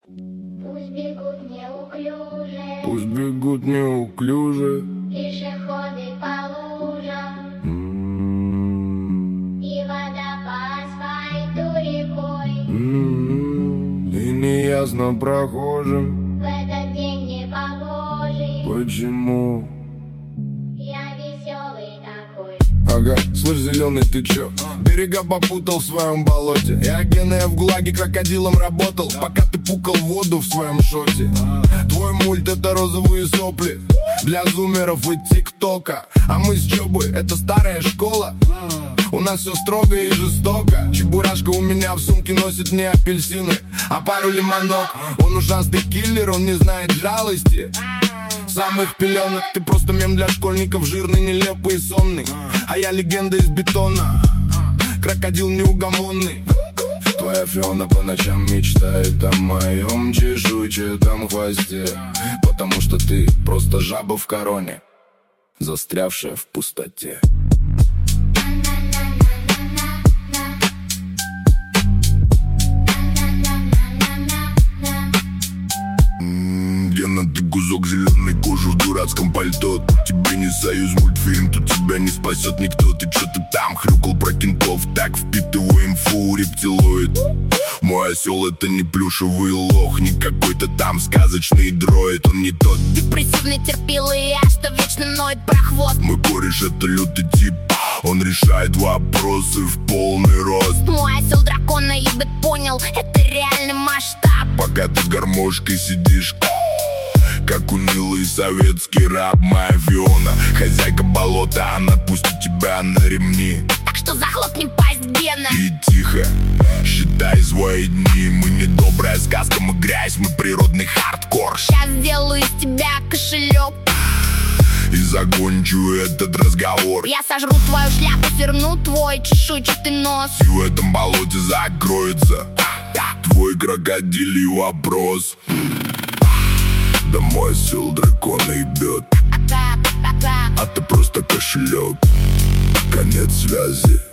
Пусть бегут неуклюже, Пусть бегут неуклюже, пешеходы по лужам, и вода по асфальту рекой. и неясно прохожим, В этот день непогожий почему. я веселый такой. Ага, слышь, зеленый, ты чё? Берега попутал в своем болоте. Я геная в ГУЛАГе крокодилом работал, пока ты пукал воду в своем шоте. Твой мульт — это розовые сопли для зумеров и тиктока. А мы с Чобой — это старая школа. У нас все строго и жестоко. Чебурашка у меня в сумке носит не апельсины, а пару лимонок. Он ужасный киллер, он не знает жалости. Самых пеленок, ты просто мем для школьников, жирный, нелепый и сонный. А я легенда из бетона, крокодил неугомонный. Твоя Фиона по ночам мечтает о моем чешуйчатом хвосте, потому что ты просто жаба в короне, застрявшая в пустоте. Гена, ты кусок зеленой кожи в дурацком пальто. Тут тебе не союз мультфильм, тут тебя не спасет никто. Ты чё-то там хрюкал про кентов, так впитываю инфу, рептилоид. Мой осел — это не плюшевый лох, не какой-то там сказочный дроид, он не тот. Депрессивный терпилый я, что вечно ноет про хвост. Мой кореш — это лютый тип, он решает вопросы в полный рост. Мой осел дракона, ебать, понял, это реальный масштаб. Пока ты с гармошкой сидишь, как унылый советский раб. Моя Фиона, хозяйка болота, она пустит тебя на ремни. Так что захлопни пасть, Гена. И тихо, считай свои дни. Мы не добрая сказка, мы грязь, мы природный хардкор. Сейчас сделаю из тебя кошелек. И закончу этот разговор. Я сожру твою шляпу, сверну твой чешуйчатый нос. И в этом болоте закроется твой крокодилий вопрос. Да мой осел дракона ебет, а ты просто кошелек. Конец связи.